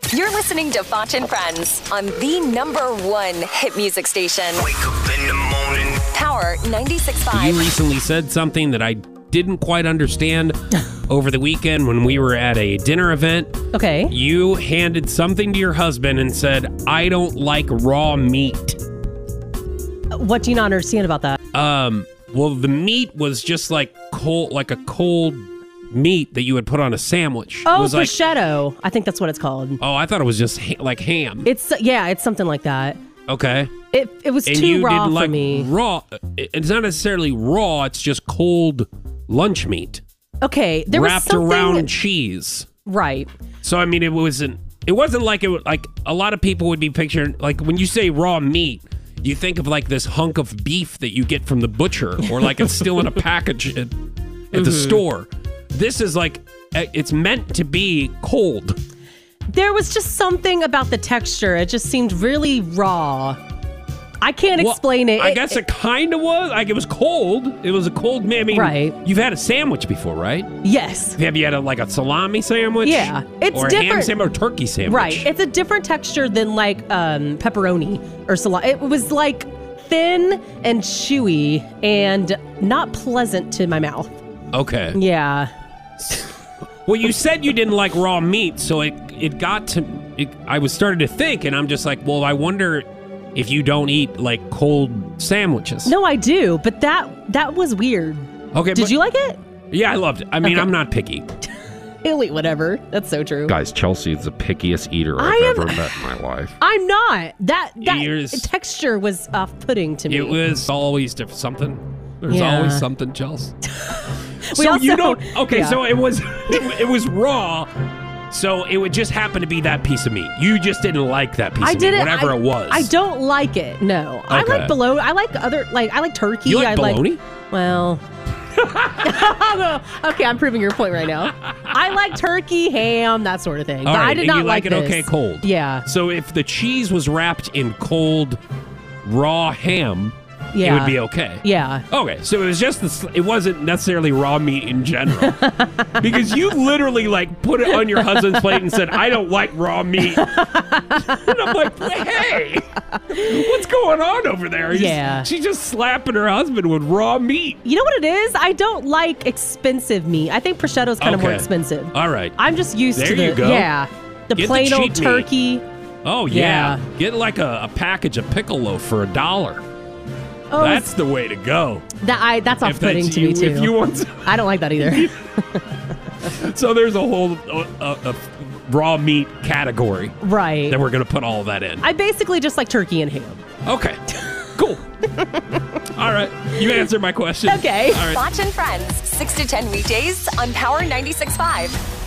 You're listening to Foch and Friends on the #1 hit music station. Wake up in the morning. Power 96.5. You recently said something that I didn't quite understand over the weekend when we were at a dinner event. Okay. You handed something to your husband and said, I don't like raw meat. What do you not understand about that? Well, the meat was just like a cold meat that you would put on a sandwich. Oh, it was prosciutto. I think that's what it's called. Oh, I thought it was just like ham. It's something like that. Okay. It was and too you raw didn't for like me. Raw. It's not necessarily raw. It's just cold lunch meat. Okay, there wrapped was something around cheese. Right. So I mean, it wasn't like it was like a lot of people would be picturing like when you say raw meat, you think of like this hunk of beef that you get from the butcher or like it's still in a package at the store. This is like it's meant to be cold. There was just something about the texture. It just seemed really raw. I can't explain it. I guess it kind of was. Like it was cold. It was a cold meat. I mean, right. You've had a sandwich before, right? Yes. Have you had a salami sandwich? Yeah. It's or a different. ham sandwich or turkey sandwich? Right. It's a different texture than like pepperoni or salami. It was like thin and chewy and not pleasant to my mouth. Okay. Yeah. Well, you said you didn't like raw meat, so it got to. I was starting to think, and I'm just like, well, I wonder if you don't eat like cold sandwiches. No, I do, but that was weird. Okay. Did you like it? Yeah, I loved it. I mean, Okay. I'm not picky. He'll eat whatever. That's so true. Guys, Chelsea is the pickiest eater I've ever met in my life. I'm not. That Ears. texture was off-putting to me. It was always something. There's Yeah. always something, Chelsea. We So also- you don't. Okay, yeah. so it was it was raw. So it would just happen to be that piece of meat. You just didn't like that piece of meat, whatever it was. I don't like it. No, I Okay. like bologna. I like I like turkey. You like I bologna? Well, okay, I'm proving your point right now. I like turkey, ham, that sort of thing. All but right, I did and not you like it this. okay cold. Yeah. So if the cheese was wrapped in cold, raw ham, it Yeah. would be okay. Yeah. Okay, so it was just it wasn't necessarily raw meat in general, because you literally like put it on your husband's plate and said, "I don't like raw meat," and I'm like, "Hey, what's going on over there?" Yeah. she's just slapping her husband with raw meat. You know what it is? I don't like expensive meat. I think prosciutto's kind of more Okay. expensive. All right. I'm just used There to the you go. yeah, the Get the plain old cheap meat. turkey. Oh yeah, Yeah. get like a package of pickle loaf for $1. Oh, That's the way to go. that's off-putting to me too. If you want, I don't like that either. so there's a whole raw meat category Right. that we're gonna put all of that in. I basically just like turkey and ham. Okay, cool. All right, you answered my question. Okay. All right. Foch and Friends, 6 to 10 weekdays on Power 96.5.